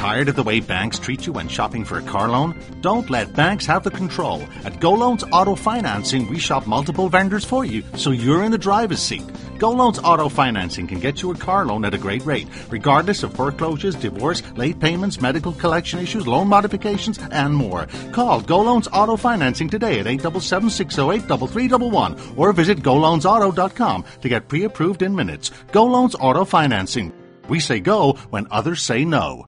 Tired of the way banks treat you when shopping for a car loan? Don't let banks have the control. At Go Loans Auto Financing, we shop multiple vendors for you, so you're in the driver's seat. Go Loans Auto Financing can get you a car loan at a great rate, regardless of foreclosures, divorce, late payments, medical collection issues, loan modifications, and more. Call Go Loans Auto Financing today at 877-608-3311 or visit GoLoansAuto.com to get pre-approved in minutes. Go Loans Auto Financing. We say go when others say no.